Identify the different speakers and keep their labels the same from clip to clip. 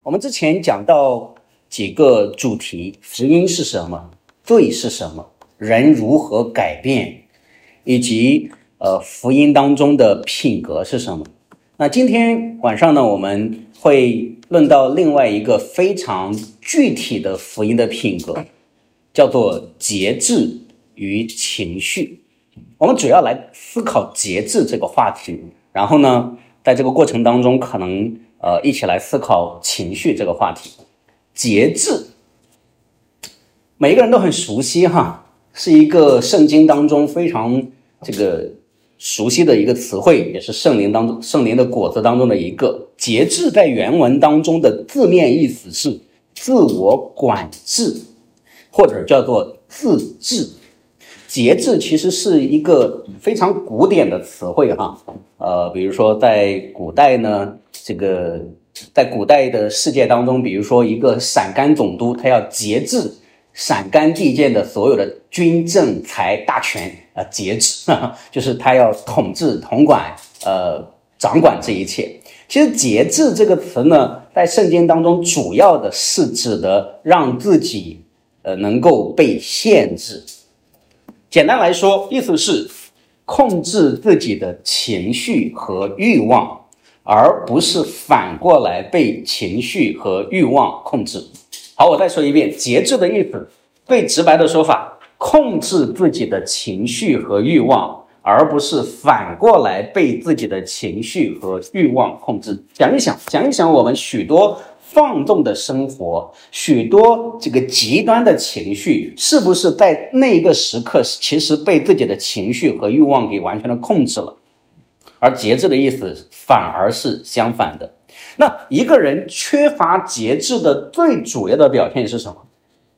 Speaker 1: 我们之前讲到几个主题，福音是什么，罪是什么，人如何改变，以及福音当中的品格是什么。那今天晚上呢，我们会论到另外一个非常具体的福音的品格，叫做节制与情绪。我们主要来思考节制这个话题，然后呢，在这个过程当中可能一起来思考情绪这个话题。节制每一个人都很熟悉哈，是一个圣经当中非常熟悉的一个词汇，也是圣灵的果子当中的一个。节制在原文当中的字面意思是自我管制，或者叫做自治。节制其实是一个非常古典的词汇哈，比如说在古代呢，在古代的世界当中，比如说一个陕甘总督，他要节制陕甘地界的所有的军政财大权，节制，就是他要统治统管掌管这一切。其实节制这个词呢，在圣经当中主要的是指的让自己能够被限制。简单来说，意思是控制自己的情绪和欲望，而不是反过来被情绪和欲望控制。好，我再说一遍，节制的意思，最直白的说法，控制自己的情绪和欲望，而不是反过来被自己的情绪和欲望控制。想一想我们许多放纵的生活，许多极端的情绪，是不是在那一个时刻其实被自己的情绪和欲望给完全的控制了？而节制的意思反而是相反的。那一个人缺乏节制的最主要的表现是什么？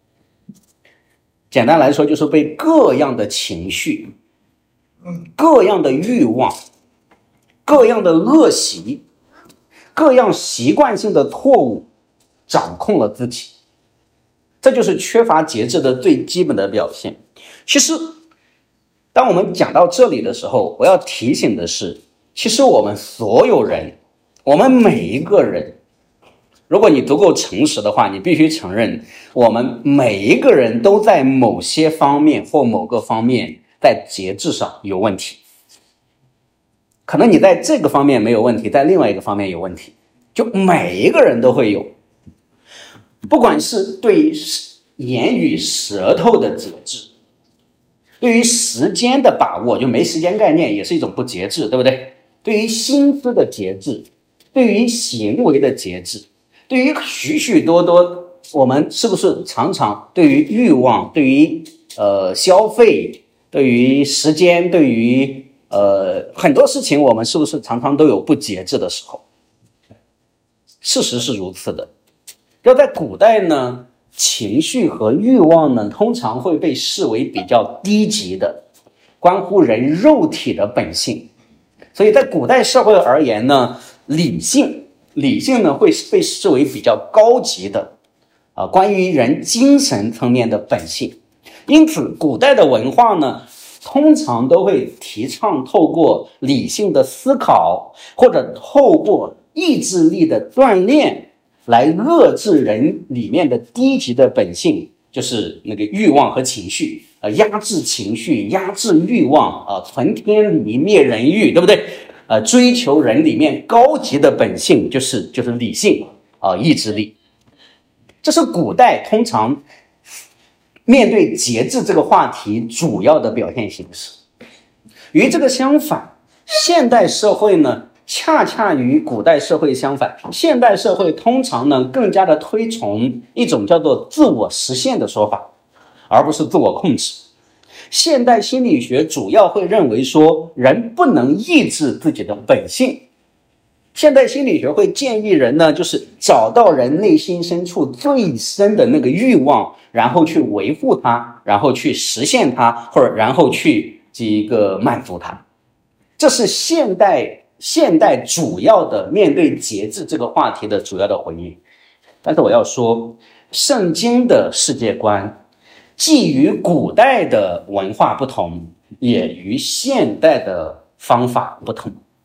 Speaker 1: 简单来说，就是被各样的情绪、各样的欲望、各样的恶习、各样习惯性的错误掌控了自己。这就是缺乏节制的最基本的表现。其实当我们讲到这里的时候，我要提醒的是，其实我们所有人，我们每一个人，如果你足够诚实的话，你必须承认，我们每一个人都在某些方面或某个方面在节制上有问题。可能你在这个方面没有问题，在另外一个方面有问题，就每一个人都会有。不管是对于言语舌头的节制，对于时间的把握，就没时间概念也是一种不节制，对不对？对于心思的节制，对于行为的节制，对于许许多多，我们是不是常常对于欲望，对于消费，对于时间，对于很多事情，我们是不是常常都有不节制的时候？事实是如此的。要在古代呢，情绪和欲望呢，通常会被视为比较低级的，关乎人肉体的本性。所以在古代社会而言呢，理性呢会被视为比较高级的关于人精神层面的本性。因此古代的文化呢，通常都会提倡透过理性的思考，或者透过意志力的锻炼来遏制人里面的低级的本性，就是那个欲望和情绪，压制情绪，压制欲望，存天理，灭人欲，对不对？追求人里面高级的本性，就是理性意志力。这是古代通常面对节制这个话题主要的表现形式。与这个相反，现代社会呢，恰恰与古代社会相反，现代社会通常呢更加的推崇一种叫做自我实现的说法，而不是自我控制。现代心理学主要会认为说，人不能抑制自己的本性。现代心理学会建议人呢，就是找到人内心深处最深的那个欲望，然后去维护它，然后去实现它，或者然后去满足它。这是现代主要的面对节制这个话题的主要的回应。但是我要说，圣经的世界观既与古代的文化不同，也与现代的方法不同。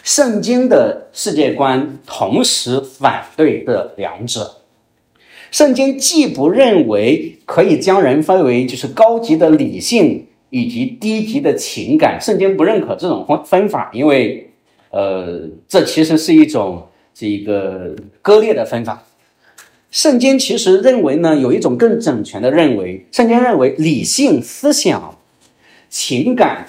Speaker 1: 圣经的世界观同时反对这两者。圣经既不认为可以将人分为就是高级的理性以及低级的情感，圣经不认可这种分法，因为这其实是一种这个割裂的分法。圣经其实认为呢，有一种更整全的认为，圣经认为理性、思想、情感、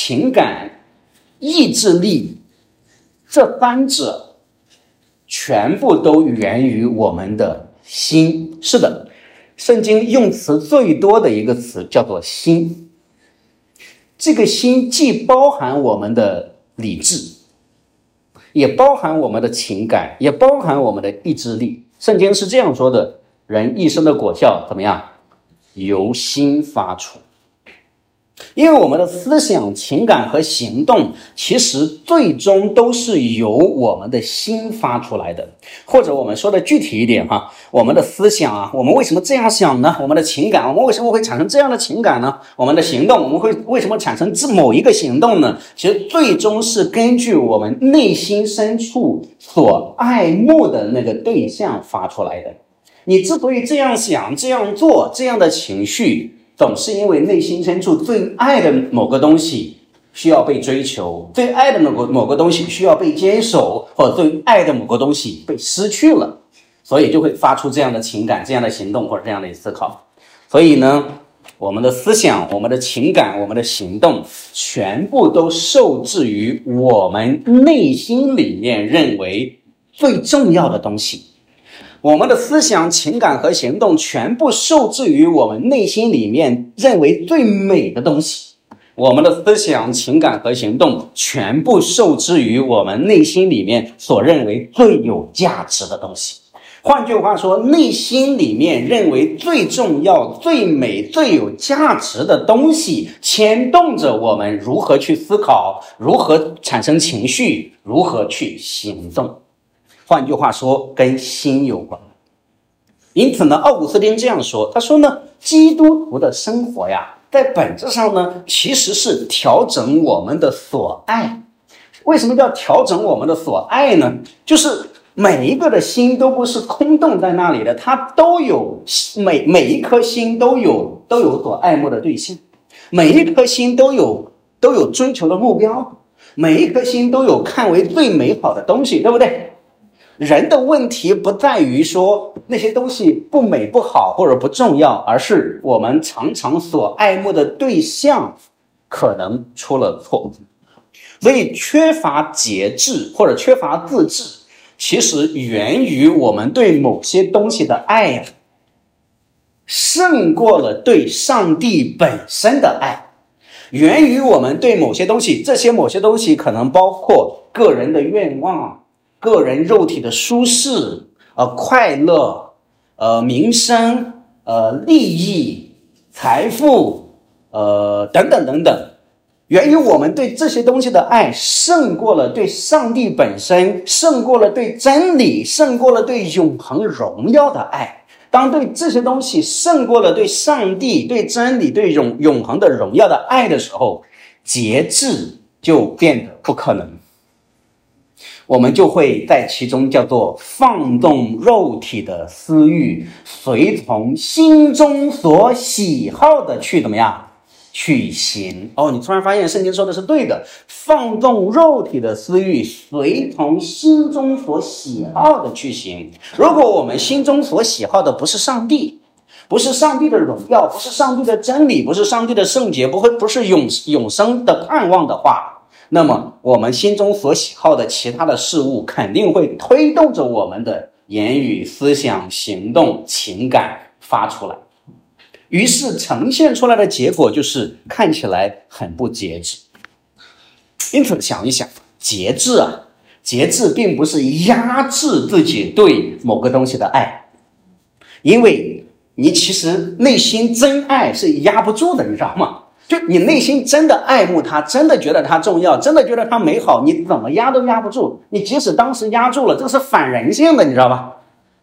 Speaker 1: 意志力这三者全部都源于我们的心。是的，圣经用词最多的一个词叫做心。这个心既包含我们的理智，也包含我们的情感，也包含我们的意志力。圣经是这样说的：人一生的果效怎么样？由心发出。因为我们的思想、情感和行动其实最终都是由我们的心发出来的。或者我们说的具体一点哈，我们的思想啊，我们为什么这样想呢？我们的情感，我们为什么会产生这样的情感呢？我们的行动，我们会为什么产生某一个行动呢？其实最终是根据我们内心深处所爱慕的那个对象发出来的。你之所以这样想、这样做，这样的情绪总是因为内心深处最爱的某个东西需要被追求，最爱的某个东西需要被坚守，或者最爱的某个东西被失去了，所以就会发出这样的情感、这样的行动或者这样的思考。所以呢，我们的思想、我们的情感、我们的行动全部都受制于我们内心里面认为最重要的东西。我们的思想、情感和行动全部受制于我们内心里面认为最美的东西。我们的思想、情感和行动全部受制于我们内心里面所认为最有价值的东西。换句话说，内心里面认为最重要、最美、最有价值的东西牵动着我们如何去思考，如何产生情绪，如何去行动。换句话说，跟心有关。因此呢，奥古斯丁这样说，他说呢，基督徒的生活呀，在本质上呢，其实是调整我们的所爱。为什么叫调整我们的所爱呢？就是每一个的心都不是空洞在那里的，它都有每一颗心都有所爱慕的对象，每一颗心都有追求的目标，每一颗心都有看为最美好的东西，对不对？人的问题不在于说那些东西不美不好或者不重要，而是我们常常所爱慕的对象可能出了错。所以缺乏节制或者缺乏自制，其实源于我们对某些东西的爱呀，胜过了对上帝本身的爱。源于我们对某些东西，这些某些东西可能包括个人的愿望、个人肉体的舒适、快乐、名声、利益、财富、等等等等。源于我们对这些东西的爱胜过了对上帝本身，胜过了对真理，胜过了对永恒荣耀的爱。当对这些东西胜过了对上帝、对真理、对永恒的荣耀的爱的时候，节制就变得不可能。我们就会在其中叫做放纵肉体的私欲，随从心中所喜好的去怎么样？去行。你突然发现圣经说的是对的，放纵肉体的私欲，随从心中所喜好的去行。如果我们心中所喜好的不是上帝，不是上帝的荣耀，不是上帝的真理，不是上帝的圣洁，不是永生的盼望的话，那么我们心中所喜好的其他的事物肯定会推动着我们的言语、思想、行动、情感发出来，于是呈现出来的结果就是看起来很不节制。因此想一想，节制并不是压制自己对某个东西的爱，因为你其实内心真爱是压不住的，你知道吗？就你内心真的爱慕它，真的觉得它重要，真的觉得它美好，你怎么压都压不住。你即使当时压住了，这是反人性的，你知道吧？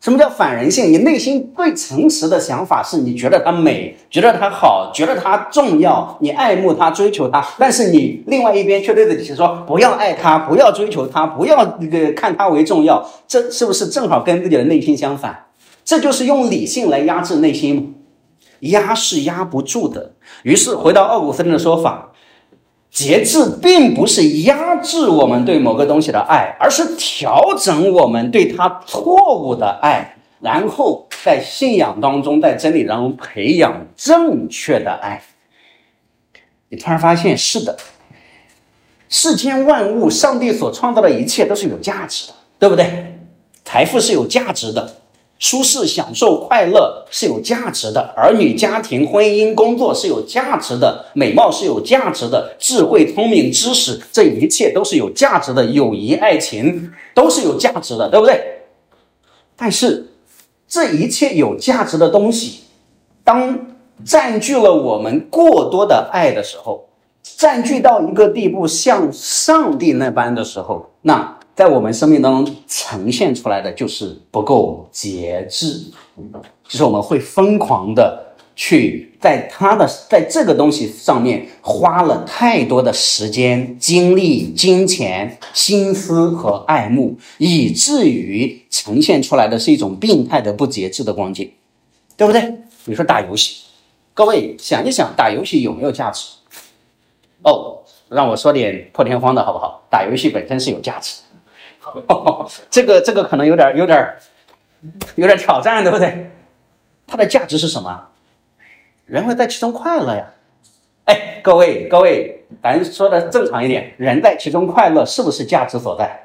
Speaker 1: 什么叫反人性？你内心最诚实的想法是你觉得它美，觉得它好，觉得它重要，你爱慕它，追求它。但是你另外一边却对自己说不要爱它，不要追求它，不要看它为重要。这是不是正好跟自己的内心相反？这就是用理性来压制内心吗？压是压不住的。于是回到奥古斯丁的说法，节制并不是压制我们对某个东西的爱，而是调整我们对它错误的爱，然后在信仰当中，在真理当中培养正确的爱。你突然发现，是的，世间万物，上帝所创造的一切都是有价值的，对不对？财富是有价值的，舒适、享受、快乐是有价值的，儿女、家庭、婚姻、工作是有价值的，美貌是有价值的，智慧、聪明、知识，这一切都是有价值的，友谊、爱情都是有价值的，对不对？但是这一切有价值的东西，当占据了我们过多的爱的时候，占据到一个地步，像上帝那般的时候，那在我们生命当中呈现出来的就是不够节制，就是我们会疯狂的去在这个东西上面花了太多的时间、精力、金钱、心思和爱慕，以至于呈现出来的是一种病态的不节制的光景，对不对？比如说打游戏，各位想一想，打游戏有没有价值？让我说点破天荒的好不好？打游戏本身是有价值的。这个可能有点挑战，对不对？它的价值是什么？人会在其中快乐呀。各位，咱说的正常一点，人在其中快乐是不是价值所在？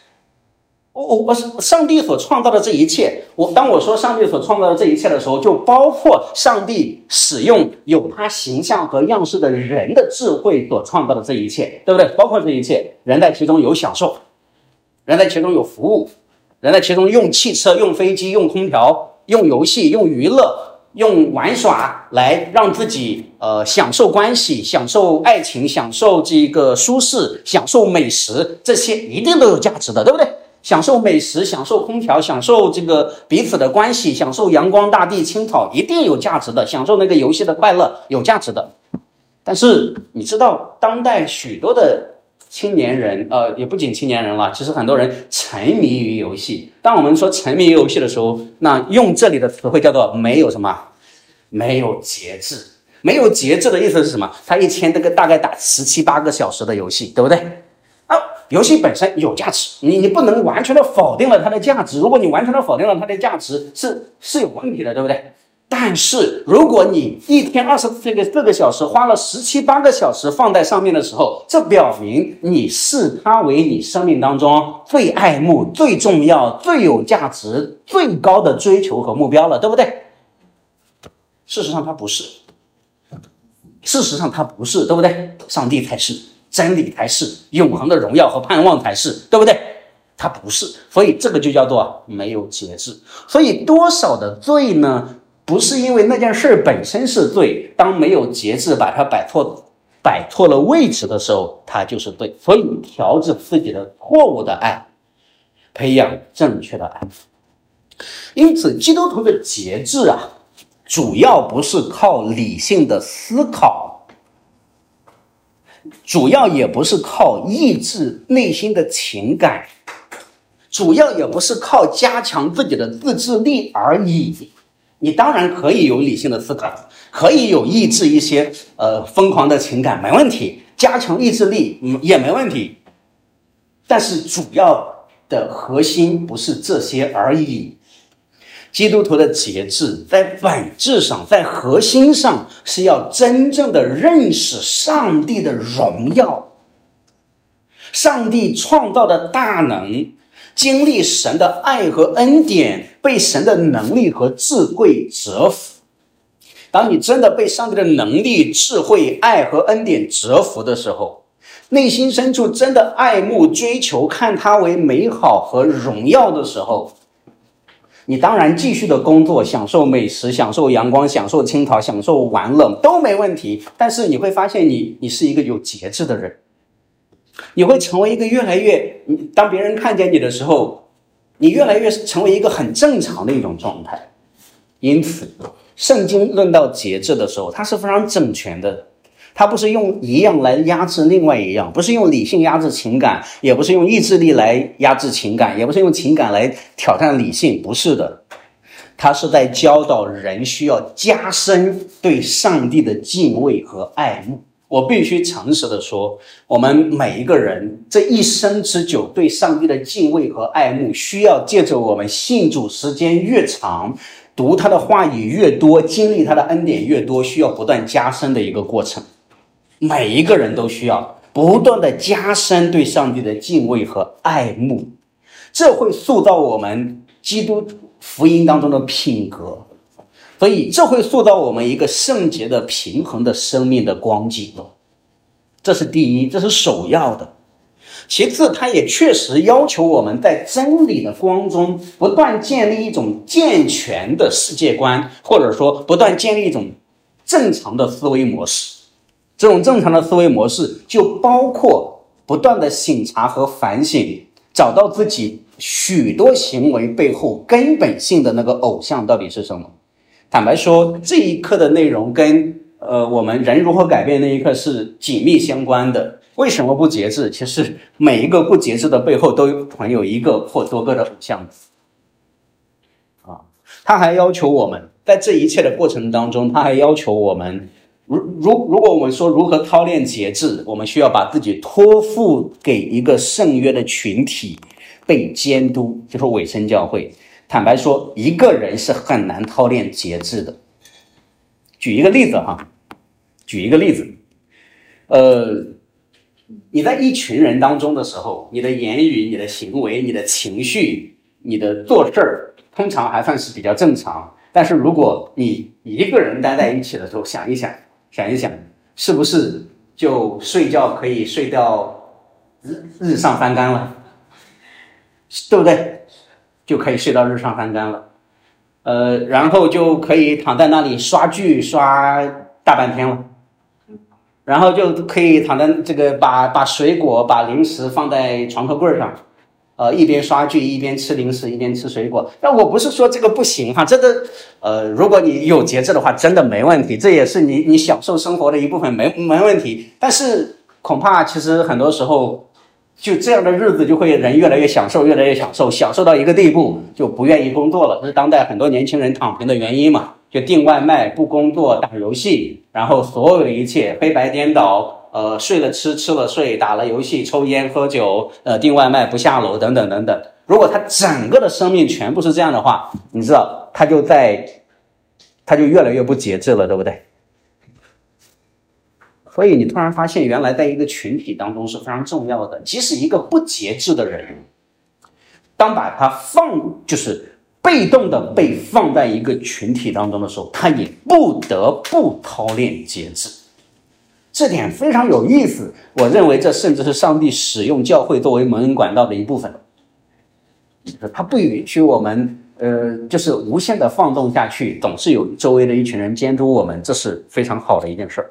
Speaker 1: 上帝所创造的这一切，当我说上帝所创造的这一切的时候，就包括上帝使用有他形象和样式的人的智慧所创造的这一切，对不对？包括这一切，人在其中有享受，人在其中有服务，人在其中用汽车、用飞机、用空调、用游戏、用娱乐、用玩耍来让自己享受关系、享受爱情、享受这个舒适、享受美食，这些一定都有价值的，对不对？享受美食，享受空调，享受这个彼此的关系，享受阳光、大地、青草，一定有价值的。享受那个游戏的快乐，有价值的。但是你知道，当代许多的青年人，也不仅青年人了，其实很多人沉迷于游戏。当我们说沉迷于游戏的时候，那用这里的词汇叫做没有节制。没有节制的意思是什么？他一天大概打17、8个小时的游戏，对不对？游戏本身有价值，你不能完全的否定了它的价值。如果你完全的否定了它的价值，是有问题的，对不对？但是如果你一天24个小时花了17、8个小时放在上面的时候，这表明你视它为你生命当中最爱慕、最重要、最有价值、最高的追求和目标了，对不对？事实上它不是，对不对？上帝才是，真理才是，永恒的荣耀和盼望才是，对不对？它不是，所以这个就叫做没有节制。所以多少的罪呢？不是因为那件事本身是罪，当没有节制把它摆错了位置的时候，它就是罪。所以调制自己的错误的爱，培养正确的爱。因此基督徒的节制主要不是靠理性的思考，主要也不是靠抑制内心的情感，主要也不是靠加强自己的自制力而已。你当然可以有理性的思考，可以有抑制一些疯狂的情感，没问题，加强意志力也没问题。但是主要的核心不是这些而已。基督徒的节制在本质上，在核心上是要真正的认识上帝的荣耀，上帝创造的大能，经历神的爱和恩典，被神的能力和智慧折服。当你真的被上帝的能力、智慧、爱和恩典折服的时候，内心深处真的爱慕、追求，看它为美好和荣耀的时候，你当然继续的工作，享受美食，享受阳光，享受青草，享受玩乐都没问题。但是你会发现你是一个有节制的人，你会成为一个越来越，当别人看见你的时候， 你越来越成为一个很正常的一种状态。因此，圣经论到节制的时候，它是非常整全的。它不是用一样来压制另外一样，不是用理性压制情感，也不是用意志力来压制情感，也不是用情感来挑战理性，不是的。它是在教导人需要加深对上帝的敬畏和爱慕。我必须诚实的说，我们每一个人这一生之久对上帝的敬畏和爱慕，需要借着我们信主时间越长，读他的话语越多，经历他的恩典越多，需要不断加深的一个过程。每一个人都需要不断的加深对上帝的敬畏和爱慕，这会塑造我们基督福音当中的品格，所以这会塑造我们一个圣洁的平衡的生命的光景。这是第一，这是首要的。其次，它也确实要求我们在真理的光中不断建立一种健全的世界观，或者说不断建立一种正常的思维模式。这种正常的思维模式就包括不断的省察和反省，找到自己许多行为背后根本性的那个偶像到底是什么。坦白说，这一课的内容跟我们人如何改变那一课是紧密相关的。为什么不节制？其实每一个不节制的背后都存有一个或多个的偶像他还要求我们在这一切的过程当中，他还要求我们如果我们说如何操练节制，我们需要把自己托付给一个圣约的群体被监督，就是委身教会。坦白说，一个人是很难操练节制的。举一个例子，你在一群人当中的时候，你的言语、你的行为、你的情绪、你的做事儿，通常还算是比较正常。但是如果你一个人待在一起的时候，想一想，是不是就睡觉可以睡到日上三竿了，对不对？就可以睡到日上三竿了。然后就可以躺在那里刷剧刷大半天了。然后就可以躺在这个把水果把零食放在床头柜上，一边刷剧一边吃零食一边吃水果。那我不是说这个不行哈，真的如果你有节制的话真的没问题，这也是你享受生活的一部分，没问题。但是恐怕其实很多时候就这样的日子就会人越来越享受享受到一个地步就不愿意工作了，这是当代很多年轻人躺平的原因嘛。就订外卖不工作打游戏，然后所有的一切黑白颠倒，睡了吃吃了睡，打了游戏抽烟喝酒，订外卖不下楼等等等等。如果他整个的生命全部是这样的话，你知道他就越来越不节制了，对不对？所以你突然发现原来在一个群体当中是非常重要的，即使一个不节制的人，当把他就是被动的被放在一个群体当中的时候，他也不得不操练节制。这点非常有意思，我认为这甚至是上帝使用教会作为蒙恩管道的一部分。他不允许我们就是无限的放纵下去，总是有周围的一群人监督我们，这是非常好的一件事。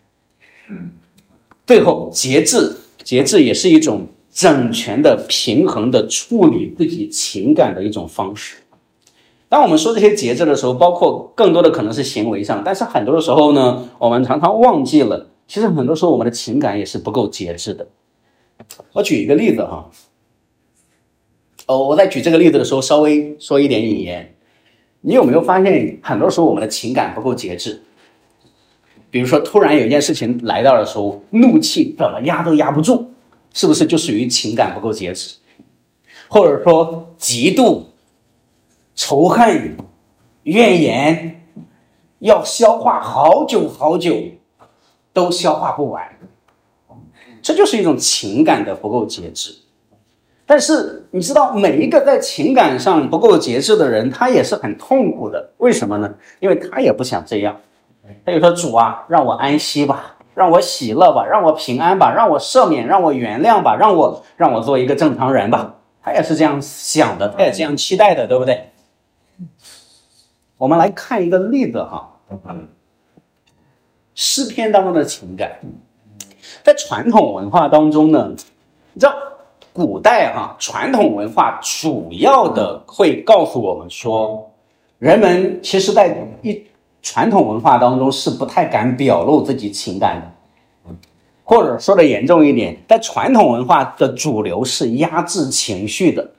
Speaker 1: 最后，节制也是一种整全的平衡的处理自己情感的一种方式。当我们说这些节制的时候，包括更多的可能是行为上，但是很多的时候呢，我们常常忘记了，其实很多时候我们的情感也是不够节制的。我举一个例子哈，我在举这个例子的时候稍微说一点引言。你有没有发现很多时候我们的情感不够节制？比如说突然有一件事情来到的时候，怒气怎么压都压不住，是不是就属于情感不够节制？或者说嫉妒、仇恨、怨言，要消化好久都消化不完，这就是一种情感的不够节制。但是你知道，每一个在情感上不够节制的人，他也是很痛苦的。为什么呢？因为他也不想这样。他就说，主啊，让我安息吧，让我喜乐吧，让我平安吧，让我赦免，让我原谅吧，让我做一个正常人吧。他也是这样想的，他也这样期待的，对不对？我们来看一个例子哈，诗篇当中的情感。在传统文化当中呢，你知道古代传统文化主要的会告诉我们说，人们其实在传统文化当中是不太敢表露自己情感的，或者说的严重一点，在传统文化的主流是压制情绪的，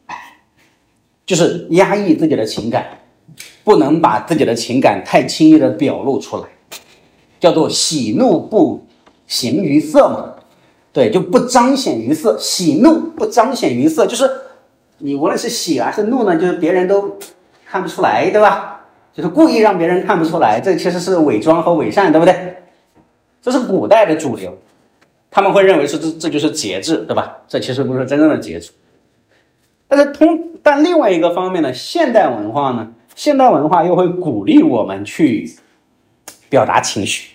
Speaker 1: 就是压抑自己的情感，不能把自己的情感太轻易的表露出来，叫做喜怒不形于色嘛。对，就不彰显于色，喜怒不彰显于色，就是你无论是喜还是怒呢，就是别人都看不出来，对吧？就是故意让别人看不出来，这其实是伪装和伪善，对不对？这是古代的主流，他们会认为是这就是节制，对吧？这其实不是真正的节制。但另外一个方面呢，现代文化又会鼓励我们去表达情绪，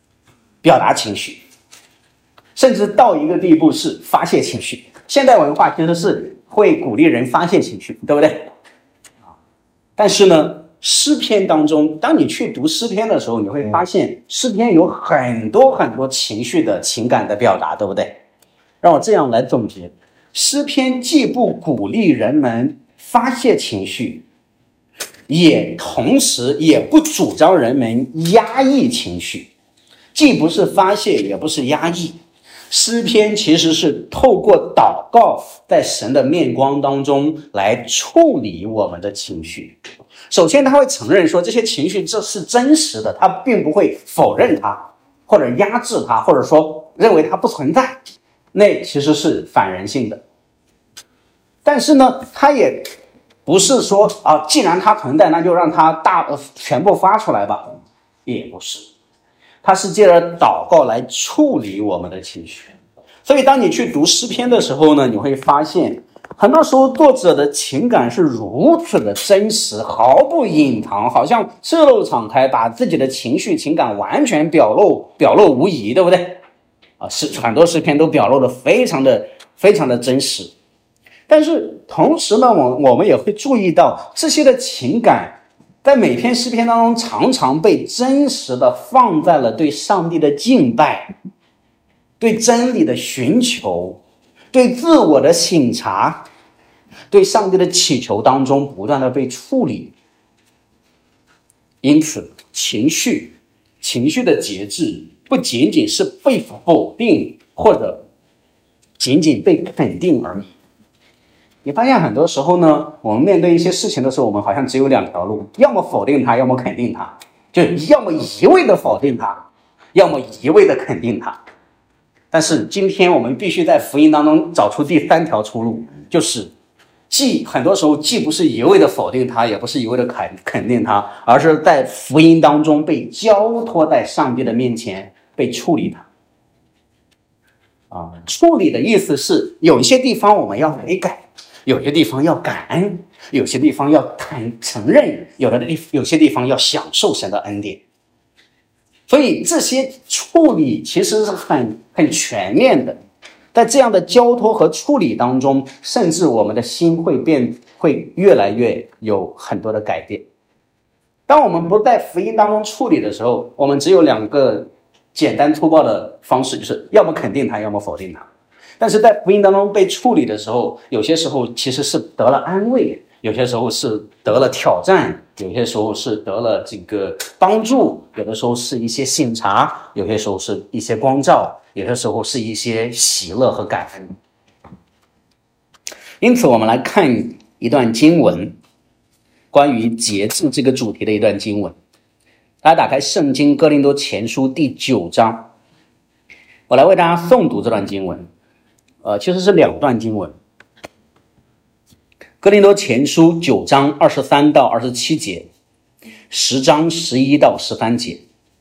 Speaker 1: 甚至到一个地步是发泄情绪。现代文化其实是会鼓励人发泄情绪，对不对？但是呢，诗篇当中，当你去读诗篇的时候，你会发现诗篇有很多很多情感的表达，对不对？让我这样来总结，诗篇既不鼓励人们发泄情绪，同时也不主张人们压抑情绪，既不是发泄，也不是压抑。诗篇其实是透过祷告，在神的面光当中来处理我们的情绪。首先他会承认说这些情绪这是真实的，他并不会否认它，或者压制它，或者说认为它不存在，那其实是反人性的。但是呢，他也不是说既然它存在，那就让它全部发出来吧，也不是。它是借着祷告来处理我们的情绪。所以当你去读诗篇的时候呢，你会发现很多时候作者的情感是如此的真实，毫不隐藏，好像赤露敞开，把自己的情绪情感完全表露无遗，对不对？很多诗篇都表露的非常的真实。但是同时呢，我们也会注意到这些的情感在每篇诗篇当中常常被真实的放在了对上帝的敬拜，对真理的寻求，对自我的省察，对上帝的祈求当中不断的被处理。因此情绪的节制不仅仅是被否定，或者仅仅被肯定而已。你发现很多时候呢，我们面对一些事情的时候，我们好像只有两条路，要么否定它，要么肯定它，就要么一味的否定它，要么一味的肯定它。但是今天我们必须在福音当中找出第三条出路，就是很多时候既不是一味的否定它，也不是一味的肯定它，而是在福音当中被交托在上帝的面前，被处理它。处理的意思是有一些地方我们要悔改，有些地方要感恩，有些地方要承认，有些地方要享受神的恩典。所以这些处理其实是很全面的，在这样的交托和处理当中，甚至我们的心会越来越有很多的改变。当我们不在福音当中处理的时候，我们只有两个简单粗暴的方式，就是要么肯定它，要么否定它。但是在福音当中被处理的时候，有些时候其实是得了安慰，有些时候是得了挑战，有些时候是得了这个帮助，有的时候是一些省察，有些时候是一些光照，有些时候是一些喜乐和感恩。因此我们来看一段经文，关于节制这个主题的一段经文。大家打开圣经哥林多前书第9章，我来为大家诵读这段经文。其实是两段经文。哥林多前书9章23到27节，10章11到13节。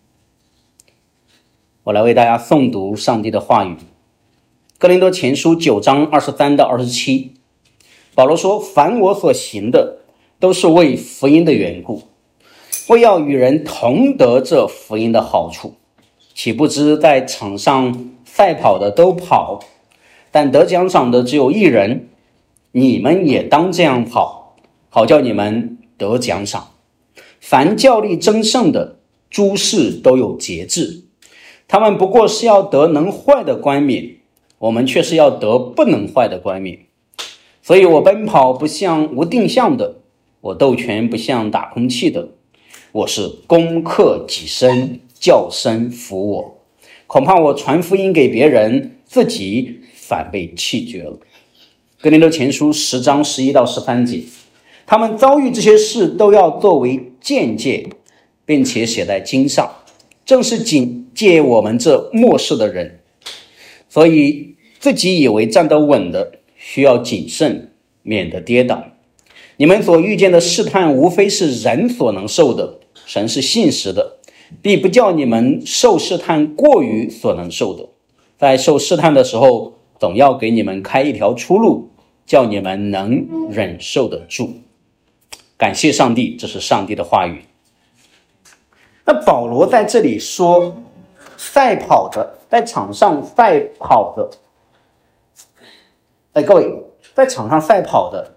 Speaker 1: 我来为大家诵读上帝的话语。哥林多前书9章23到27，保罗说：凡我所行的，都是为福音的缘故，为要与人同得这福音的好处。岂不知在场上赛跑的都跑，但得奖赏的只有一人，你们也当这样跑，好叫你们得奖赏。凡较力争胜的，诸事都有节制，他们不过是要得能坏的冠冕， 我们却是要得不能坏的冠冕。所以我奔跑不像无定向的，我斗拳不像打空气的，我是攻克己身，叫声服我。恐怕我传福音给别人，自己反被弃绝了。哥林多前书10章11到13节，他们遭遇这些事都要作为见解，并且写在经上，正是警戒我们这末世的人。所以自己以为站得稳的，需要谨慎，免得跌倒。你们所遇见的试探，无非是人所能受的，神是信实的，必不叫你们受试探过于所能受的。在受试探的时候，总要给你们开一条出路，叫你们能忍受得住。感谢上帝，这是上帝的话语。那保罗在这里说，赛跑的，在场上赛跑的，各位，在场上赛跑的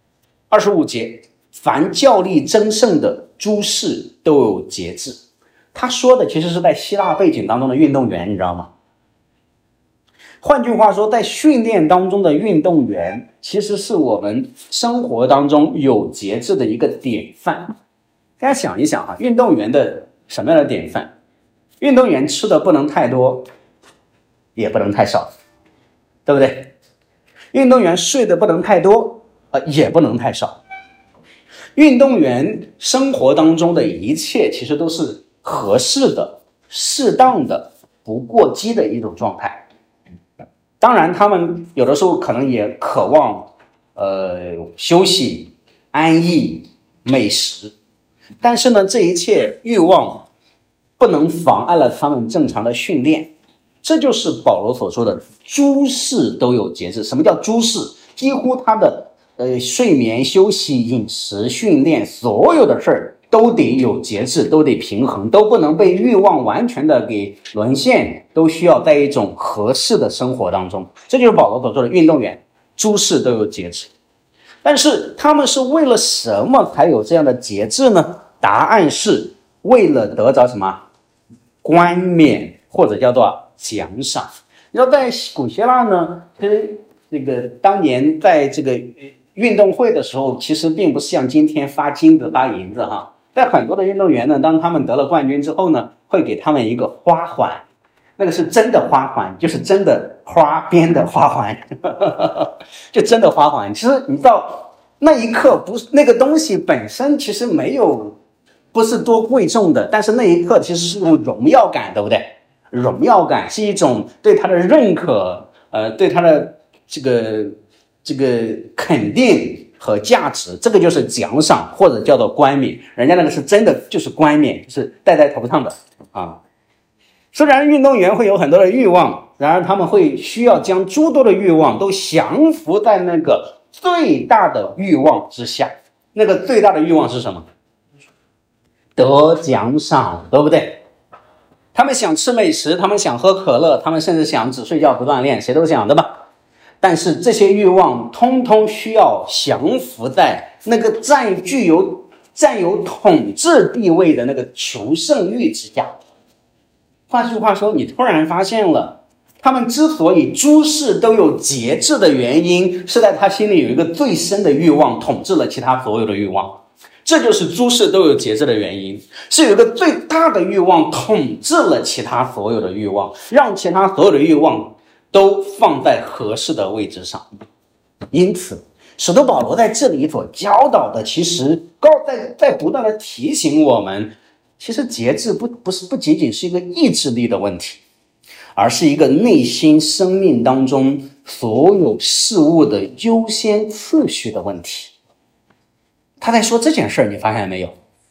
Speaker 1: 25节，凡较力争胜的诸事都有节制。他说的其实是在希腊背景当中的运动员，你知道吗？换句话说，在训练当中的运动员其实是我们生活当中有节制的一个典范。大家想一想运动员的什么样的典范？运动员吃的不能太多，也不能太少，对不对？运动员睡的不能太多，也不能太少。运动员生活当中的一切其实都是合适的、适当的、不过激的一种状态。当然他们有的时候可能也渴望休息、安逸、美食，但是呢，这一切欲望不能妨碍了他们正常的训练。这就是保罗所说的诸事都有节制。什么叫诸事？几乎他的睡眠、休息、饮食、训练，所有的事儿都得有节制，都得平衡，都不能被欲望完全的给沦陷，都需要在一种合适的生活当中。这就是保罗所说的运动员诸事都有节制。但是他们是为了什么才有这样的节制呢？答案是为了得着什么？冠冕，或者叫做奖赏。你知道在古希腊呢，其实这个当年在这个运动会的时候，其实并不是像今天发金子发银子在很多的运动员呢，当他们得了冠军之后呢，会给他们一个花环，那个是真的花环，就是真的花边的花环就真的花环。其实你知道那一刻不是那个东西本身其实不是多贵重的，但是那一刻其实是种荣耀感，对不对？荣耀感是一种对他的认可，对他的这个肯定和价值，这个就是奖赏或者叫做冠冕。人家那个是真的就是冠冕，就是戴在头上的虽然运动员会有很多的欲望，然而他们会需要将诸多的欲望都降服在那个最大的欲望之下。那个最大的欲望是什么？得奖赏，对不对？他们想吃美食，他们想喝可乐，他们甚至想只睡觉不锻炼，谁都想的吧。但是这些欲望通通需要降服在那个占有统治地位的那个求胜欲之下。换句话说，你突然发现了他们之所以诸事都有节制的原因，是在他心里有一个最深的欲望统治了其他所有的欲望。这就是诸事都有节制的原因，是有一个最大的欲望统治了其他所有的欲望，让其他所有的欲望都放在合适的位置上。因此使徒保罗在这里所教导的，其实在不断的提醒我们，其实节制不仅仅是一个意志力的问题，而是一个内心生命当中所有事物的优先次序的问题。他在说这件事，你发现没有？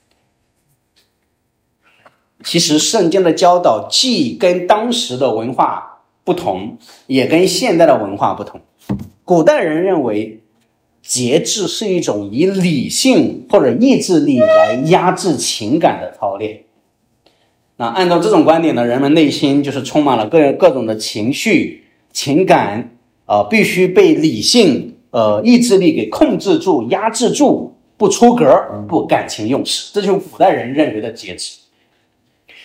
Speaker 1: 其实圣经的教导既跟当时的文化不同，也跟现代的文化不同。古代人认为节制是一种以理性或者意志力来压制情感的操练。那按照这种观点呢，人们内心就是充满了各种的情绪、情感，必须被理性、意志力给控制住、压制住，不出格，不感情用事。这就是古代人认为的节制。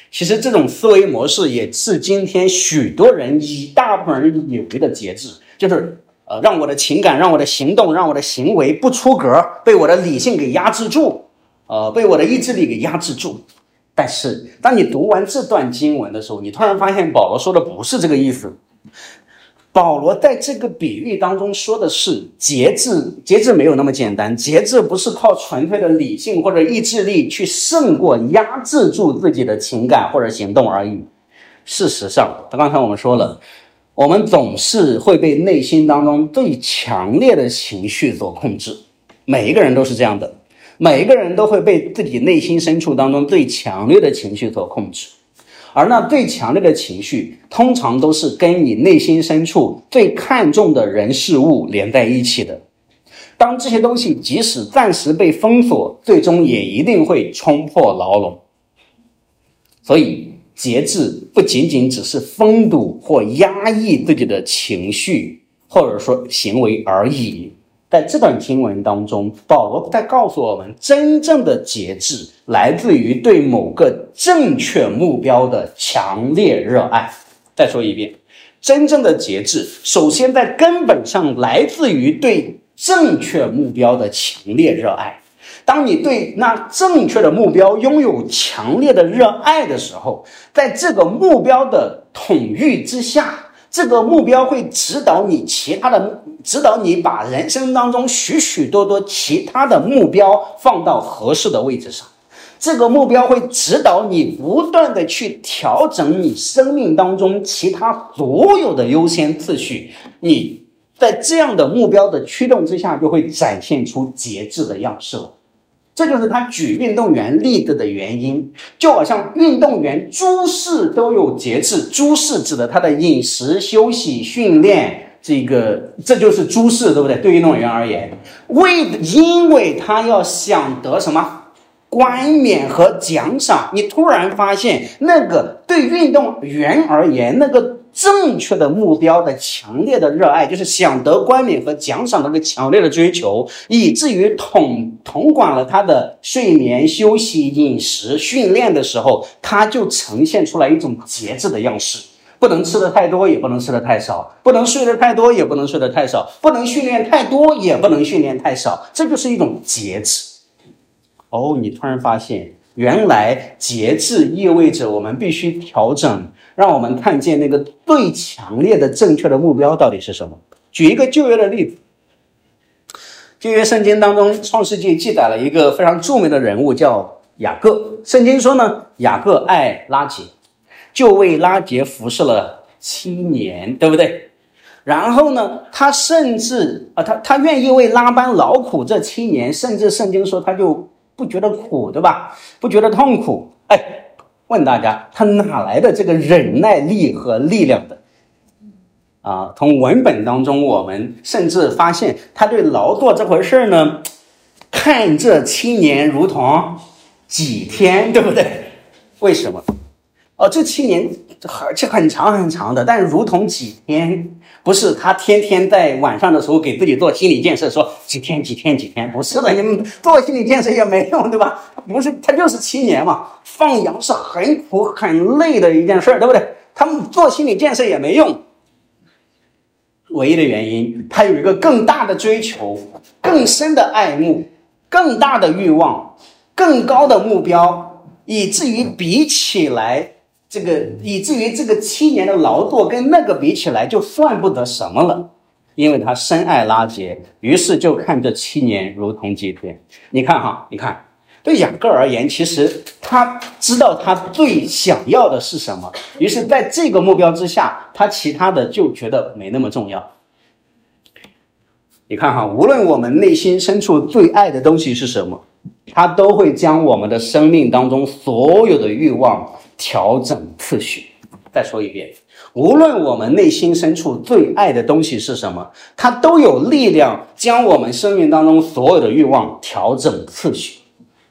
Speaker 1: 其实这种思维模式也是今天许多人大部分人以为的节制，就是让我的情感、让我的行动、让我的行为不出格，被我的理性给压制住，被我的意志力给压制住。但是当你读完这段经文的时候，你突然发现保罗说的不是这个意思。保罗在这个比喻当中说的是节制，节制没有那么简单，节制不是靠纯粹的理性或者意志力去胜过压制住自己的情感或者行动而已。事实上，刚才我们说了，我们总是会被内心当中最强烈的情绪所控制，每一个人都是这样的，每一个人都会被自己内心深处当中最强烈的情绪所控制。而那最强烈的情绪通常都是跟你内心深处最看重的人事物连在一起的。当这些东西即使暂时被封锁，最终也一定会冲破牢笼。所以节制不仅仅只是封堵或压抑自己的情绪或者说行为而已。在这段经文当中，保罗在告诉我们，真正的节制来自于对某个正确目标的强烈热爱。再说一遍，真正的节制首先在根本上来自于对正确目标的强烈热爱。当你对那正确的目标拥有强烈的热爱的时候，在这个目标的统御之下，这个目标会指导你把人生当中许许多多其他的目标放到合适的位置上。这个目标会指导你不断的去调整你生命当中其他所有的优先次序。你在这样的目标的驱动之下，就会展现出节制的样式了。这就是他举运动员例子的原因，就好像运动员诸事都有节制，诸事指的他的饮食、休息、训练，这就是诸事，对不对？对运动员而言，因为他要想得什么冠冕和奖赏，你突然发现那个对运动员而言，那个正确的目标的强烈的热爱，就是想得冠冕和奖赏的那个强烈的追求，以至于统管了他的睡眠、休息、饮食、训练的时候，他就呈现出来一种节制的样式。不能吃得太多，也不能吃得太少；不能睡得太多，也不能睡得太少；不能训练太多，也不能训练太少。这就是一种节制。你突然发现，原来节制意味着我们必须调整，让我们看见那个最强烈的正确的目标到底是什么。举一个旧约的例子，旧约圣经当中，创世纪记载了一个非常著名的人物叫雅各。圣经说呢，雅各爱拉结，就为拉结服侍了7年，对不对？然后呢，他甚至他愿意为拉班劳苦这7年，甚至圣经说他就不觉得苦，对吧？不觉得痛苦。问大家，他哪来的这个忍耐力和力量的？从文本当中，我们甚至发现他对劳作这回事呢，看这7年如同几天，对不对？为什么？这7年很长很长的，但如同几天，不是他天天在晚上的时候给自己做心理建设，说几天，不是的，你做心理建设也没用，对吧？不是，他就是7年嘛。放羊是很苦很累的一件事，对不对？他们做心理建设也没用。唯一的原因，他有一个更大的追求，更深的爱慕，更大的欲望，更高的目标，以至于这个7年的劳作跟那个比起来就算不得什么了。因为他深爱拉结，于是就看这7年如同几天。你看，对雅各而言，其实他知道他最想要的是什么，于是在这个目标之下，他其他的就觉得没那么重要。你看无论我们内心深处最爱的东西是什么，他都会将我们的生命当中所有的欲望调整次序。再说一遍，无论我们内心深处最爱的东西是什么，它都有力量将我们生命当中所有的欲望调整次序。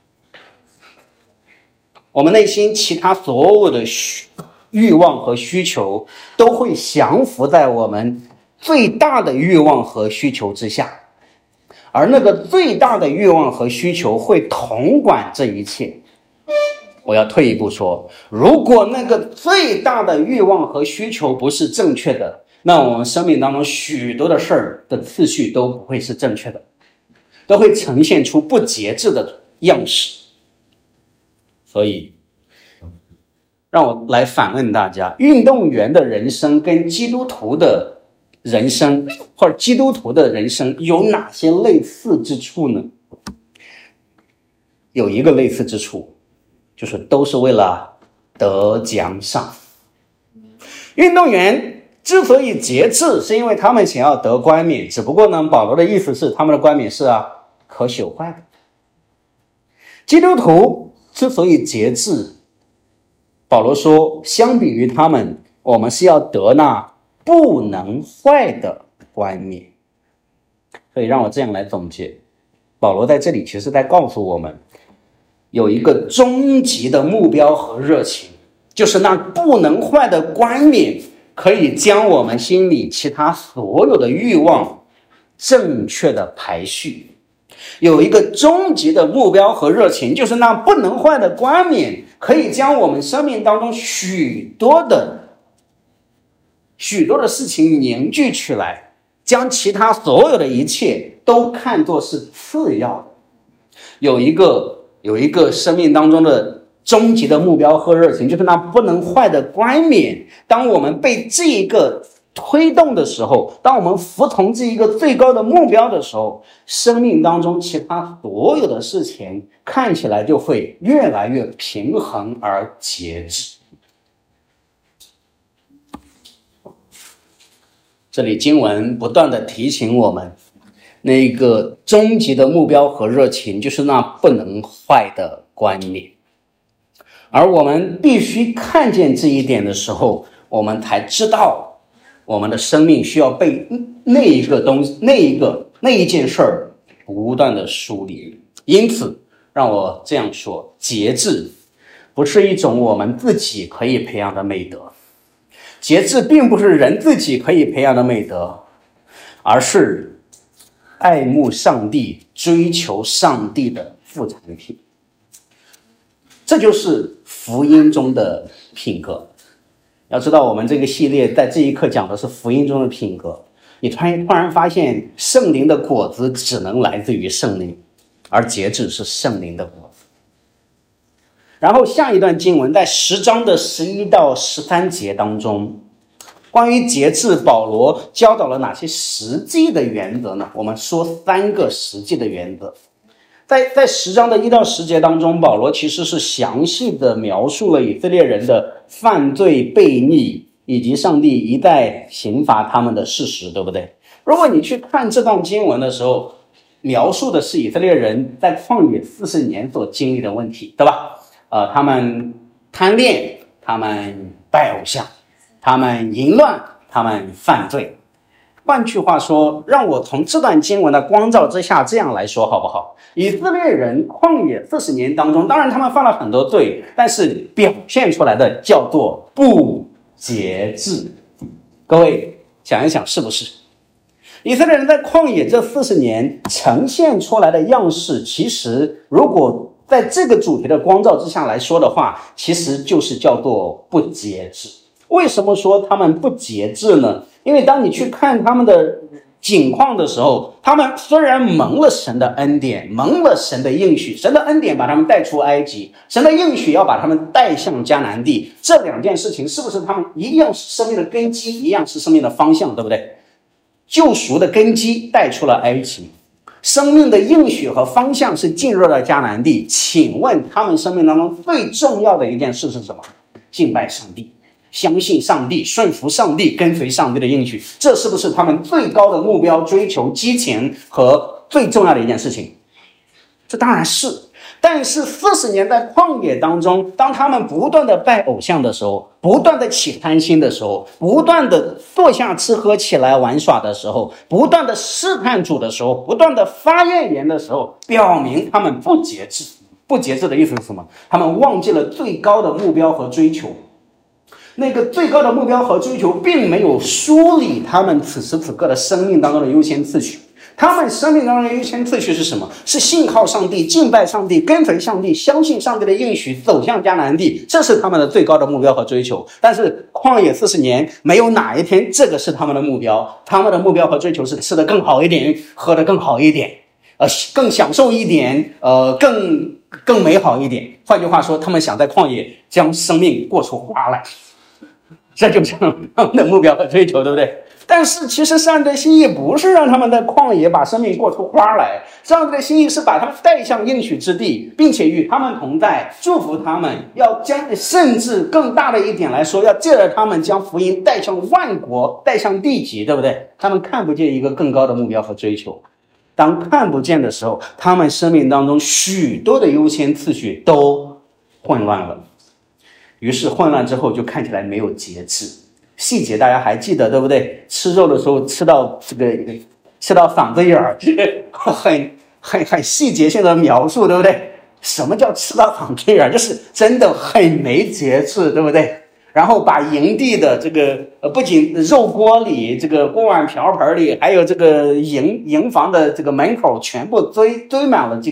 Speaker 1: 我们内心其他所有的欲望和需求都会降服在我们最大的欲望和需求之下，而那个最大的欲望和需求会统管这一切。 我要退一步说，如果那个最大的欲望和需求不是正确的，那我们生命当中许多的事儿的次序都不会是正确的，都会呈现出不节制的样式。所以让我来反问大家，运动员的人生跟基督徒的人生或者基督徒的人生有哪些类似之处呢？有一个类似之处，就是都是为了得奖赏。运动员之所以节制，是因为他们想要得冠冕，只不过呢，保罗的意思是他们的冠冕是可朽坏的。基督徒之所以节制，保罗说相比于他们，我们是要得那不能坏的冠冕。所以让我这样来总结，保罗在这里其实在告诉我们，有一个终极的目标和热情，就是那不能坏的冠冕可以将我们心里其他所有的欲望正确的排序。有一个终极的目标和热情，就是那不能坏的冠冕可以将我们生命当中许多的事情凝聚起来，将其他所有的一切都看作是次要的。有一个生命当中的终极的目标和热情，就是那不能坏的冠冕。当我们被这一个推动的时候，当我们服从这一个最高的目标的时候，生命当中其他所有的事情看起来就会越来越平衡而节制。这里经文不断的提醒我们，那个终极的目标和热情就是那不能坏的冠冕。而我们必须看见这一点的时候，我们才知道我们的生命需要被那一件事儿不断的梳理。因此让我这样说，节制不是一种我们自己可以培养的美德，节制并不是人自己可以培养的美德，而是爱慕上帝、追求上帝的副产品。这就是福音中的品格。要知道，我们这个系列在这一课讲的是福音中的品格。你突然发现，圣灵的果子只能来自于圣灵，而节制是圣灵的果子。然后下一段经文在10章的11到13节当中，关于节制，保罗教导了哪些实际的原则呢？我们说3个实际的原则。在10章的1到10节当中，保罗其实是详细的描述了以色列人的犯罪悖逆，以及上帝一再刑罚他们的事实，对不对？如果你去看这段经文的时候，描述的是以色列人在旷野40年所经历的问题，对吧？他们贪恋，他们拜偶像，他们淫乱，他们犯罪。换句话说，让我从这段经文的光照之下这样来说好不好？以色列人旷野40年当中，当然他们犯了很多罪，但是表现出来的叫做不节制。各位想一想，是不是？以色列人在旷野这40年呈现出来的样式，其实如果在这个主题的光照之下来说的话，其实就是叫做不节制。为什么说他们不节制呢？因为当你去看他们的景况的时候，他们虽然蒙了神的恩典，蒙了神的应许，神的恩典把他们带出埃及，神的应许要把他们带向迦南地，这2件事情是不是他们一样是生命的根基，一样是生命的方向，对不对？救赎的根基带出了埃及，生命的应许和方向是进入了迦南地。请问他们生命当中最重要的一件事是什么？敬拜上帝，相信上帝，顺服上帝，跟随上帝的应许，这是不是他们最高的目标、追求、激情和最重要的一件事情？这当然是。但是40年在旷野当中，当他们不断的拜偶像的时候，不断的起贪心的时候，不断的坐下吃喝起来玩耍的时候，不断的试探主的时候，不断的发怨言的时候，表明他们不节制。不节制的意思是什么？他们忘记了最高的目标和追求。那个最高的目标和追求并没有梳理他们此时此刻的生命当中的优先次序， 他们生命当中的优先次序是什么？是信靠上帝，敬拜上帝，跟随上帝，相信上帝的应许，走向迦南地，这是他们的最高的目标和追求。但是旷野40年，没有哪一天这个是他们的目标。他们的目标和追求是吃得更好一点，喝得更好一点，更享受一点，更美好一点。换句话说，他们想在旷野将生命过出花来，这就是他们的目标和追求，对不对？但是其实上帝的心意不是让他们在旷野把生命过出花来，上帝的心意是把他们带向应许之地，并且与他们同在，祝福他们，要将甚至更大的一点来说，要借着他们将福音带向万国，带向地极，对不对？他们看不见一个更高的目标和追求。当看不见的时候，他们生命当中许多的优先次序都混乱了，于是混乱之后就看起来没有节制。细节大家还记得对不对？吃肉的时候吃到嗓子眼儿，很细节性的描述，对不对？什么叫吃到嗓子眼儿？就是真的很没节制，对不对？然后把营地的这个不仅肉锅里、这个锅碗瓢盆里，还有这个营房的这个门口，全部堆满了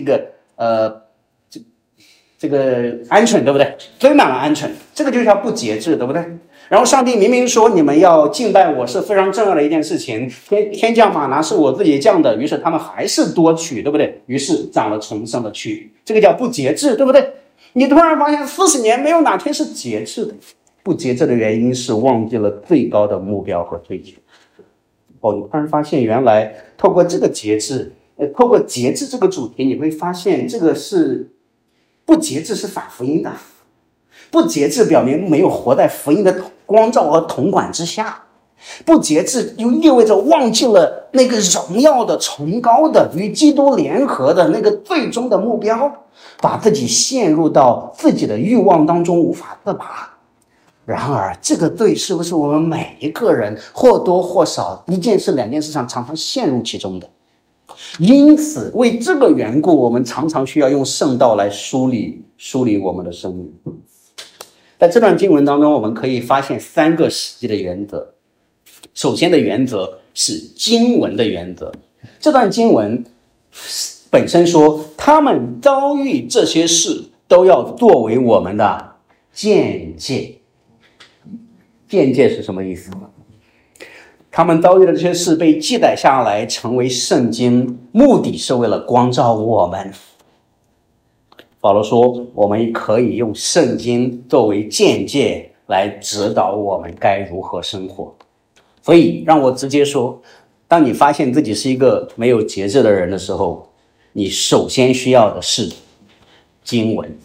Speaker 1: 这个鹌鹑，对不对？堆满了鹌鹑，这个就叫不节制，对不对？然后上帝明明说你们要敬拜我是非常重要的一件事情，天降玛拿是我自己降的，于是他们还是多取，对不对？于是长了重生的蛆，这个叫不节制，对不对？你突然发现40年没有哪天是节制的。不节制的原因是忘记了最高的目标和追求。你突然发现原来透过这个节制，透过节制这个主题，你会发现这个是不节制是反福音的。不节制表明没有活在福音的光照和统管之下，不节制又意味着忘记了那个荣耀的、崇高的、与基督联合的那个最终的目标，把自己陷入到自己的欲望当中无法自拔。然而这个罪是不是我们每一个人或多或少一件事两件事上常常陷入其中的？因此为这个缘故，我们常常需要用圣道来梳理我们的生命。在这段经文当中，我们可以发现3个实际的原则。首先的原则是经文的原则。这段经文本身说，他们遭遇这些事都要作为我们的见解。见解是什么意思？他们遭遇的这些事被记载下来，成为圣经，目的是为了光照我们。保罗说，我们可以用圣经作为见解来指导我们该如何生活。所以让我直接说，当你发现自己是一个没有节制的人的时候，你首先需要的是经文，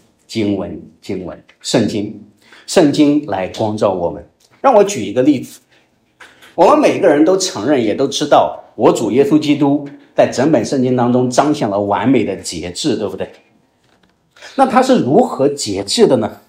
Speaker 1: 圣经来光照我们。让我举一个例子，我们每个人都承认也都知道，我主耶稣基督在整本圣经当中彰显了完美的节制，对不对？那他是如何节制的呢？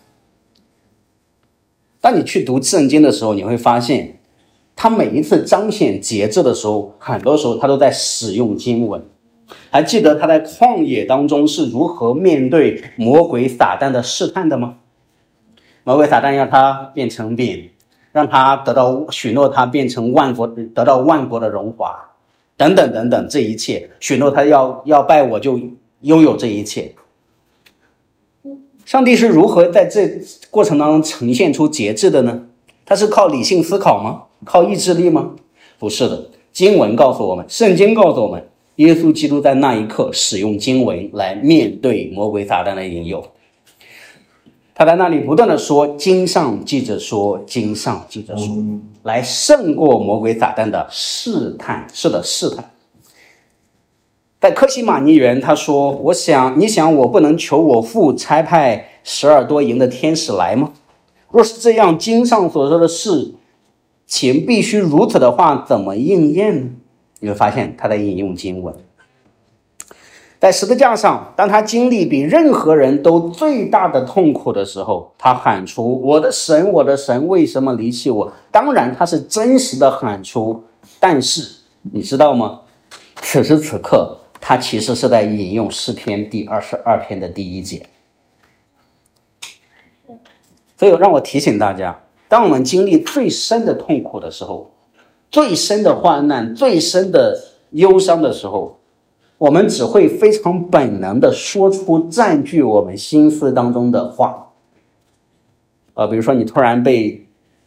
Speaker 1: 当你去读圣经的时候，你会发现他每一次彰显节制的时候，很多时候他都在使用经文。还记得他在旷野当中是如何面对魔鬼撒旦的试探的吗？魔鬼撒旦让他变成饼，让他许诺他变成得到万国的荣华，等等等等，这一切许诺他要拜我就拥有这一切。上帝是如何在这过程当中呈现出节制的呢？他是靠理性思考吗？靠意志力吗？不是的。经文告诉我们，圣经告诉我们，耶稣基督在那一刻使用经文来面对魔鬼撒旦的引诱。他在那里不断的说，经上记着说，经上记着说，来胜过魔鬼撒旦的试探。是的，试探。在科西玛尼园，他说，你想我不能求我父差派12多营的天使来吗？若是这样，经上所说的事情必须如此的话，怎么应验呢？你会发现他在引用经文。在十字架上，当他经历比任何人都最大的痛苦的时候，他喊出，我的神，我的神，为什么离弃我？当然他是真实的喊出，但是你知道吗？此时此刻他其实是在引用诗篇第22篇的第1节。所以让我提醒大家，当我们经历最深的痛苦的时候，最深的患难，最深的忧伤的时候，我们只会非常本能的说出占据我们心思当中的话。比如说你突然被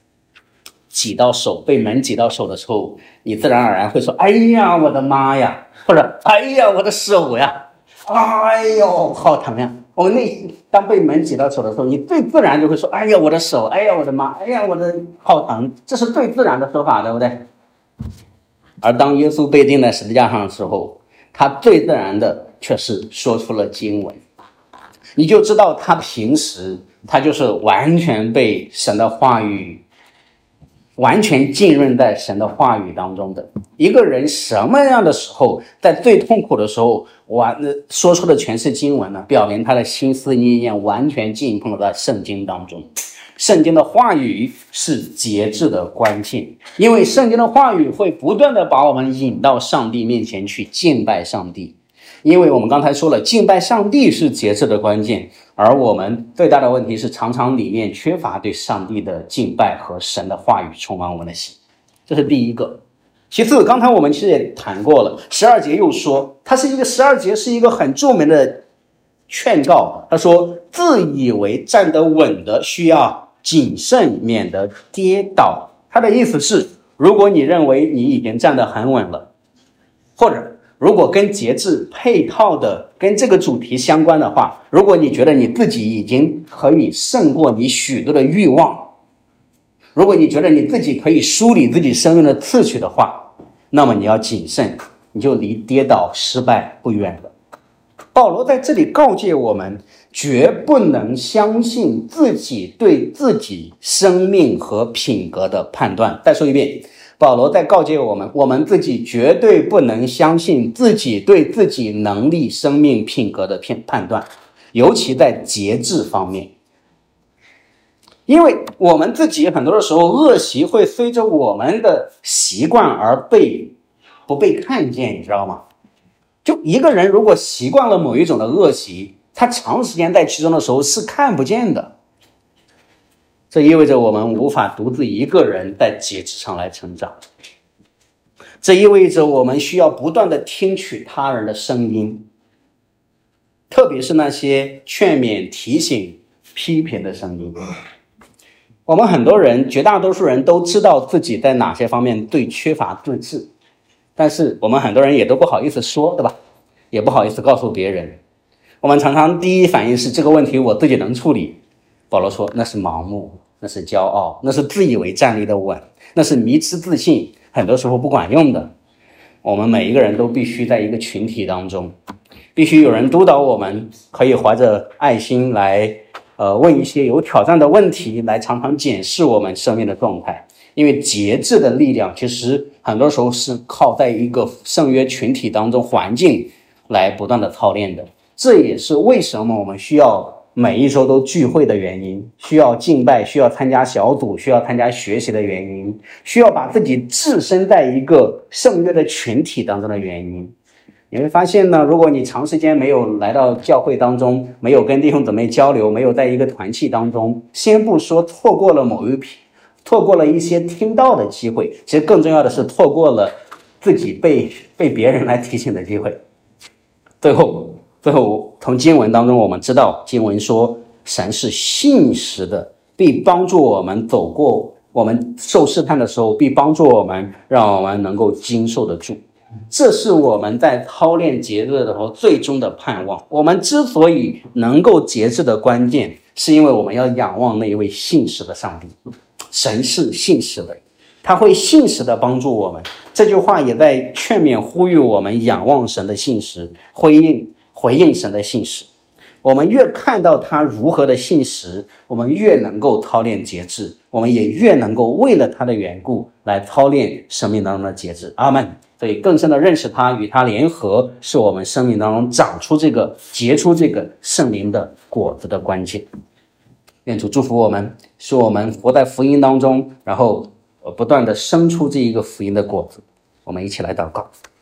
Speaker 1: 门挤到手的时候，你自然而然会说：“哎呀，我的妈呀！”或者“哎呀，我的手呀！”“哎呦，好疼呀！”我们内心当被门挤到手的时候，你最自然就会说：“哎呀，我的手！哎呀，我的妈！哎呀，我的好疼！”这是最自然的说法，对不对？而当耶稣被钉在十字架上的时候，他最自然的却是说出了经文。你就知道他平时他就是完全被神的话语完全浸润在神的话语当中的一个人。什么样的时候在最痛苦的时候说出的全是经文呢？表明他的心思意念完全浸泡在圣经当中。圣经的话语是节制的关键，因为圣经的话语会不断的把我们引到上帝面前去敬拜上帝。因为我们刚才说了，敬拜上帝是节制的关键，而我们最大的问题是常常里面缺乏对上帝的敬拜和神的话语充满我们的心，这是第一个。其次，刚才我们其实也谈过了，12节又说，它是一个12节是一个很著名的劝告。他说，自以为站得稳的需要谨慎，免得跌倒。他的意思是，如果你认为你已经站得很稳了，或者如果跟节制配套的跟这个主题相关的话，如果你觉得你自己已经可以胜过你许多的欲望，如果你觉得你自己可以梳理自己生命的次序的话，那么你要谨慎，你就离跌倒失败不远了。保罗在这里告诫我们，绝不能相信自己对自己生命和品格的判断。再说一遍，保罗在告诫我们，我们自己绝对不能相信自己对自己能力、生命、品格的判断，尤其在节制方面。因为我们自己很多的时候，恶习会随着我们的习惯而不被看见，你知道吗？就一个人如果习惯了某一种的恶习，他长时间在其中的时候是看不见的。这意味着我们无法独自一个人在节制上来成长，这意味着我们需要不断的听取他人的声音，特别是那些劝勉、提醒、批评的声音。我们很多人，绝大多数人都知道自己在哪些方面最缺乏自制，但是我们很多人也都不好意思说，对吧？也不好意思告诉别人。我们常常第一反应是这个问题我自己能处理。保罗说，那是盲目，那是骄傲，那是自以为站立的稳，那是迷失自信，很多时候不管用的。我们每一个人都必须在一个群体当中，必须有人督导我们，可以怀着爱心来问一些有挑战的问题，来常常检视我们生命的状态。因为节制的力量其实很多时候是靠在一个圣约群体当中环境来不断的操练的。这也是为什么我们需要每一周都聚会的原因，需要敬拜，需要参加小组，需要参加学习的原因，需要把自己置身在一个圣约的群体当中的原因。你会发现呢，如果你长时间没有来到教会当中，没有跟弟兄姊妹交流，没有在一个团契当中，先不说错过了一些听到的机会，其实更重要的是错过了自己被别人来提醒的机会。最后从经文当中我们知道，经文说神是信实的，必帮助我们走过我们受试探的时候，必帮助我们，让我们能够经受得住。这是我们在操练节制的时候最终的盼望。我们之所以能够节制的关键，是因为我们要仰望那一位信实的上帝。神是信实的，他会信实的帮助我们。这句话也在劝勉呼吁我们仰望神的信实，回应神的信实。我们越看到他如何的信实，我们越能够操练节制，我们也越能够为了他的缘故来操练生命当中的节制。阿们。所以更深的认识他，与他联合，是我们生命当中结出这个圣灵的果子的关键。愿主祝福我们，使我们活在福音当中，然后不断的生出这一个福音的果子。我们一起来祷告。